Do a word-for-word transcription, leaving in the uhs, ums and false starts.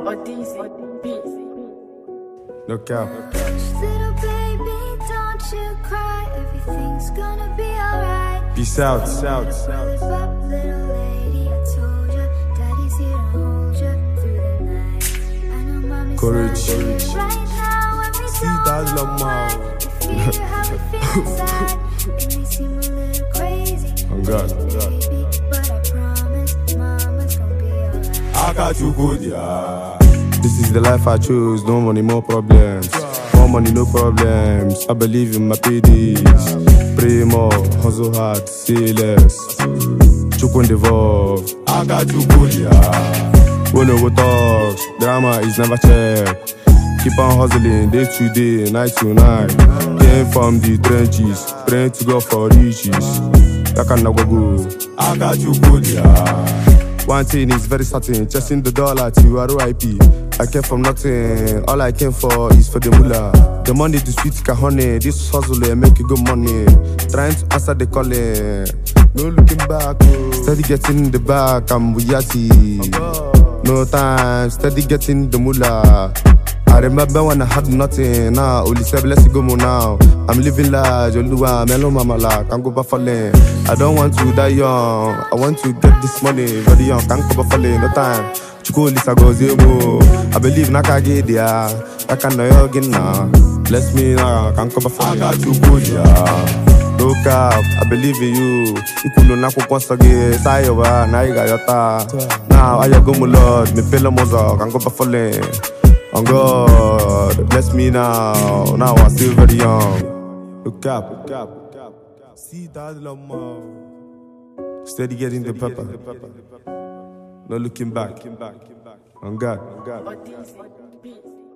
No cap. Little baby, don't you cry. Everything's gonna be alright. Peace out. Peace out. Little lady, I told ya, daddy's here to hold ya through the night. I know mommy's Courage. not here right now. When we See, that's don't love, man. you feel how we feel inside. It may seem a little crazy, Oh God. baby, but I promise mama's gonna be alright. I got you good, yeah. This is the life I choose. No money, more problems. More money, no problems. I believe in my P Ds. Pray more, hustle hard, say less. Chukun devolve. I got you good, yeah. When no talks, drama is never checked. Keep on hustling, day to day, night to night. Came from the trenches, praying to God for riches. That can never go. I got you good, yeah. One thing is very certain, chasing the dollar to R O I P. I came from nothing, all I came for is for the moolah. The money to sweet ka honey, this hustle eh, make you good money. Trying to answer the calling, no looking back. Oh. Steady getting in the back, I'm Wiyati. No time, steady getting the moolah. I remember when I had nothing, now only say let's go more now. I'm living large, Oluwa, Melo Mamala, can't go back falling. I don't want to die young, I want to get this money very young, can't go back falling, no time. Chuko Lisa goes emo. I believe Naka get there, I can't know you again now. Bless me now, can't go back falling. I got you good, yeah. No cap, I believe in you. You could not go once again, Sayowa, now you got your ta. Now I go, my Lord, me feel a mother, can't go back falling. On God, bless me now. Now I'm still very young. Look up, look up, look up. See that love more. Steady getting the pepper. No looking back. On God, on God.